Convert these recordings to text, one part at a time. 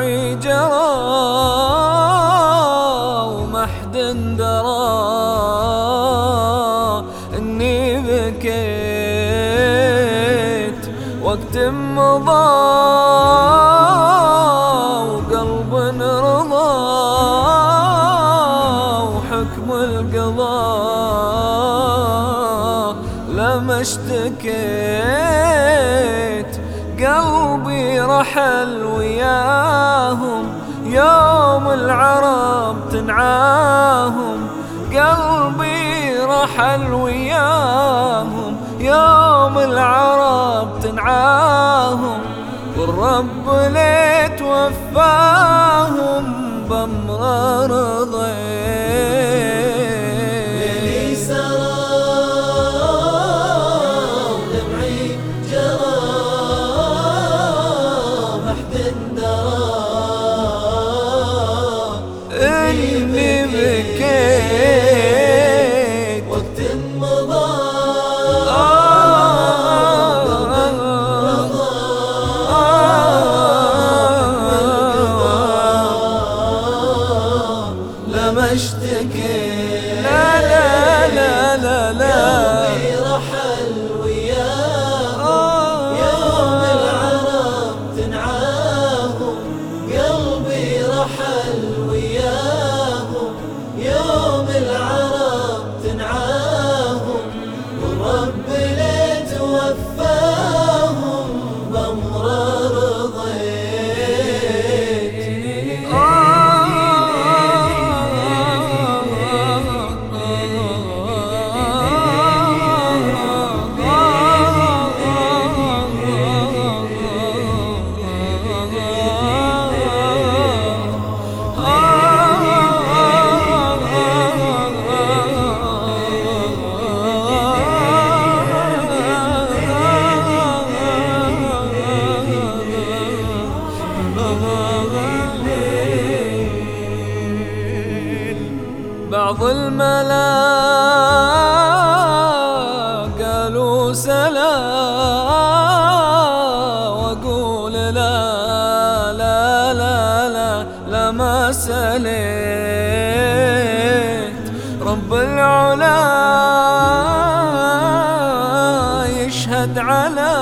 معي جرى وما حد درى إني بكيت وقت مضى وقلب رضى وحكم القضاء لما اشتكيت قلبي رحل وياهم يوم العرب تنعاهم قلبي رحل وياهم يوم العرب تنعاهم والرب ليت وفاهم بأمر رضيت إني بكيت وقت مضى لما اشتكيت لا لا لا لا لا قلبي رحل وياهم يوم العرب تنعاهم قلبي رحل وياهم يوم العرب تنعاهم والرب ليت وفاهم بأمر رضيت بعض الملا قالوا سلا واقول لا لا لا لا لا ما سليت رب العلا يشهد على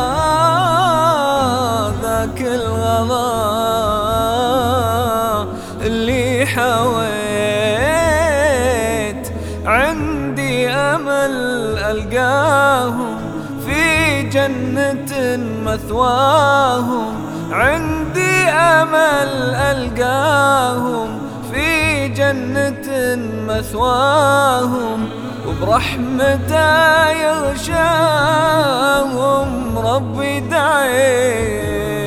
ذاك الغضا اللي حويت عندي أمل ألقاهم في جنة مثواهم عندي أمل ألقاهم في جنة مثواهم وبرحمته يغشاهم ربي دعيت